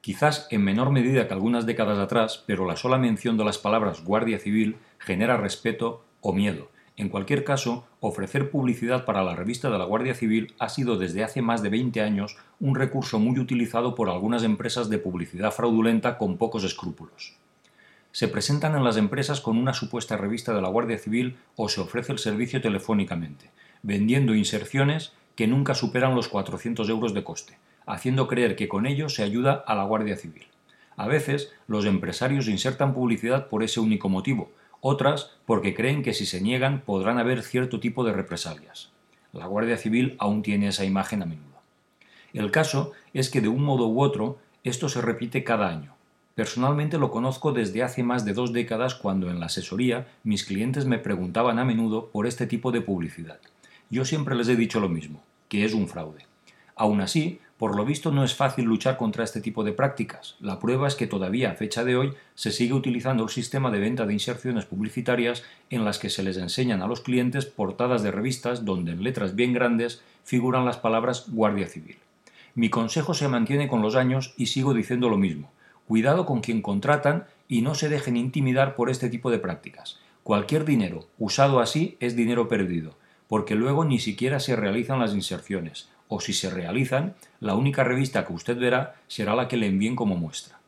Quizás en menor medida que algunas décadas atrás, pero la sola mención de las palabras Guardia Civil genera respeto o miedo. En cualquier caso, ofrecer publicidad para la revista de la Guardia Civil ha sido desde hace más de 20 años un recurso muy utilizado por algunas empresas de publicidad fraudulenta con pocos escrúpulos. Se presentan en las empresas con una supuesta revista de la Guardia Civil o se ofrece el servicio telefónicamente, vendiendo inserciones que nunca superan los 400 euros de coste, haciendo creer que con ello se ayuda a la Guardia Civil. A veces, los empresarios insertan publicidad por ese único motivo, otras porque creen que si se niegan podrán haber cierto tipo de represalias. La Guardia Civil aún tiene esa imagen a menudo. El caso es que de un modo u otro esto se repite cada año. Personalmente lo conozco desde hace más de 2 décadas cuando en la asesoría mis clientes me preguntaban a menudo por este tipo de publicidad. Yo siempre les he dicho lo mismo, que es un fraude. Aún así, por lo visto no es fácil luchar contra este tipo de prácticas. La prueba es que todavía a fecha de hoy se sigue utilizando el sistema de venta de inserciones publicitarias en las que se les enseñan a los clientes portadas de revistas donde en letras bien grandes figuran las palabras Guardia Civil. Mi consejo se mantiene con los años y sigo diciendo lo mismo. Cuidado con quien contratan y no se dejen intimidar por este tipo de prácticas. Cualquier dinero usado así es dinero perdido, porque luego ni siquiera se realizan las inserciones, o si se realizan, la única revista que usted verá será la que le envíen como muestra.